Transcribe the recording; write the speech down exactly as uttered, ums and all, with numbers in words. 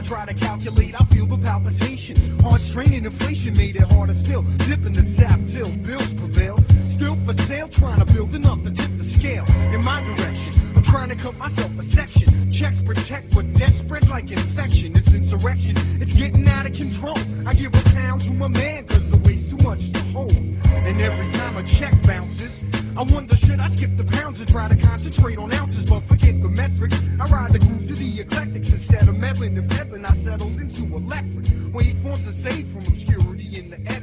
try to calculate, I feel the palpitation. Hard straining, inflation made it harder still. Dipping the tap till bills prevail. Still for sale, trying to build enough to tip the scale in my direction. I'm trying to cut myself a section. Checks protect, but debt spreads like infection. It's insurrection, it's getting out of control. I give a pound to my man, cause the weight's too much to hold. And every time a check bounces, I wonder, should I skip the pounds and try to concentrate on ounces, but forget the metrics? I ride the groove to the eclectics. Instead of meddling and peddling, I settled into electric. Waveforms are saved from obscurity in the